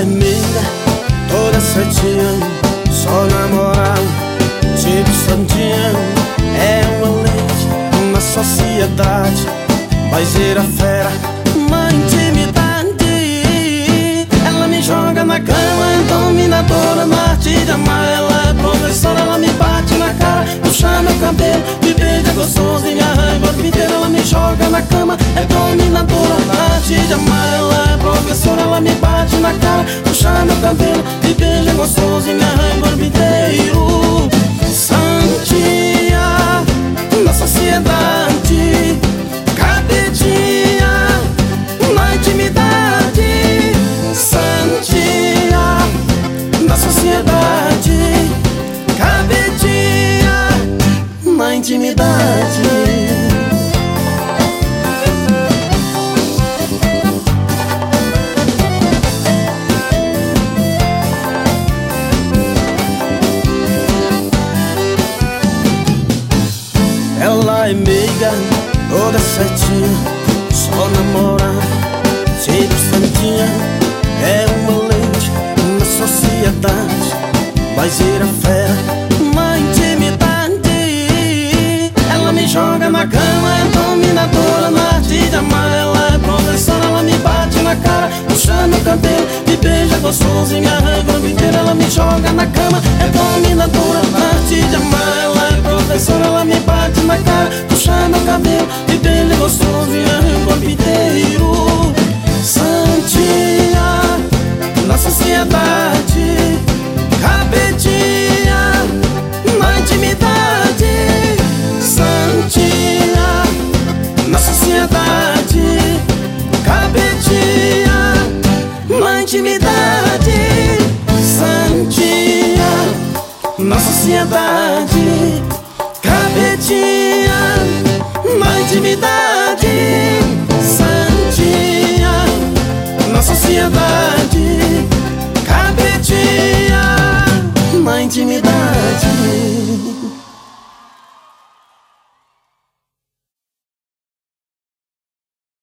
é meia, toda certinha, só na moral, tipo santinha. É uma lei na sociedade, baizeira fera na intimidade. Ela me joga na cama, é dominadora na arte de amar. Ela é professora, ela me bate na cara, puxa meu cabelo, me beija gostoso e me arranha o inteiro. Ela me joga na cama, é dominadora na arte de amar. Ela é professora, ela me bate na cara, puxa meu cabelo, me beija gostoso e me arranha o corpo inteiro. Santinha na sociedade, cadetinha na intimidade. Santinha na sociedade, cadetinha na intimidade. Ela é meiga, toda certinha, só namora, cheia de santinha. É uma lente na sociedade, baizeira fera na intimidade. Ela me joga na cama, é dominadora na arte de amar. Ela é professora, ela me bate na cara, puxa meu cabelo, me beija gostoso e me arranha o corpo inteiro. Ela me joga na cama, é dominadora na arte de amar. Ela é professora, ela me bate na cara, puxa meu cabelo, me beija gostoso e me arranha o corpo inteiro. Santinha na sociedade, capetinha na intimidade. Santinha na sociedade, capetinha na intimidade. Santinha na sociedade, capetinha na intimidade. Santinha na sociedade,